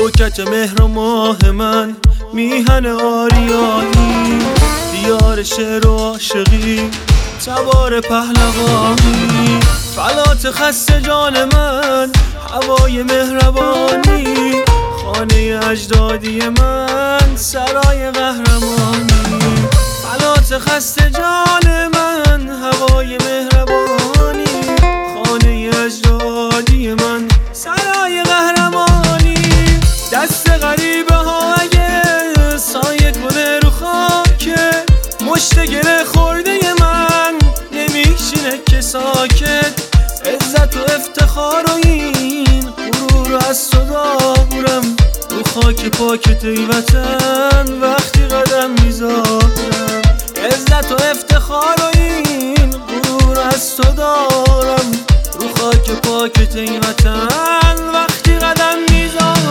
شوکت مهر و ماه من، میهن آریایی، دیار شعر و عاشقی، تبار پهلوانی، فلات خسته جان من، هوای مهربانی، خانه اجدادی من، سرای قهرمانی. فلات خسته جان من، هوای مهربانی، خانه اجدادی من، سرای قهرمانی. دست غریبه ها اگه سایه کنه رو خاک، مشت گره خورده من نمیشینه که ساکت. عزت و افتخار و این غرور از تو دارم، رو خاک پاکت ای وطن وقتی قدم میذارم. عزت و افتخار و این غرور از تو دارم، رو خاک پاکت ای وطن وقتی قدم میذارم.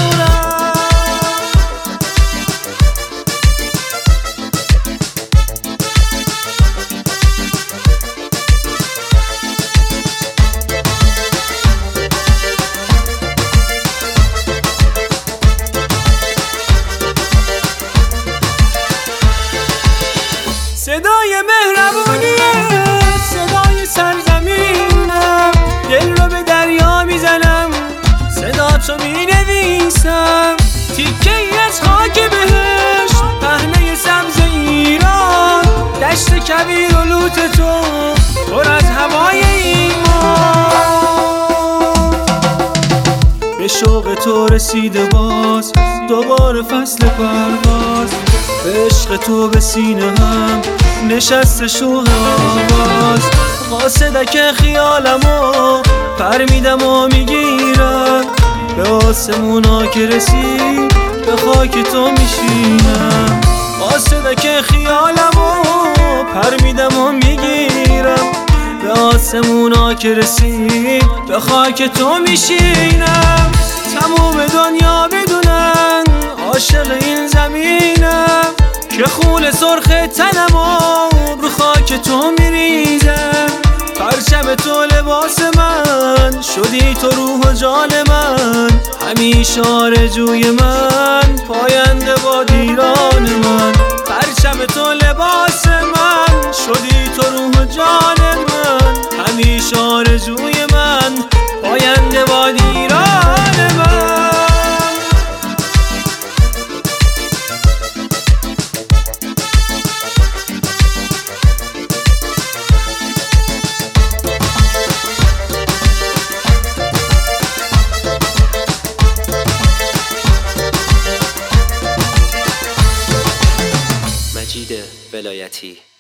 صدای مهربونیه، صدای سرزمینم، دل رو به دریا میزنم، صدا تو مینویسم. تیکه ای از خاک بهشت، پهنه سبز ایران، دشت کویر و لوت تو پر از هوای ایمان. به شوق تو رسیده باز دوباره فصل پرواز، به عشق تو به سینه هم نشسته شوق آواز. قاصدک خیالمو پر میدم و میگیرم، به آسمونا که رسید به خاک تو میشینم. قاصدک خیالمو پر میدم و میگیرم، به آسمونا که رسید به خاک تو میشینم. تموم دنیا بدونن عاشق این زمینم، که خون سرخ تنم و رو خاک تو میریزم. پرچم تو لباس من، شدی تو روح و جان من، همیشه آرزوی من، پاینده با دیران من. پرچم تو لباس من، شدی تو روح و جان من، همیشه آرزوی من، پاینده با دیران من. مجید ولایتی.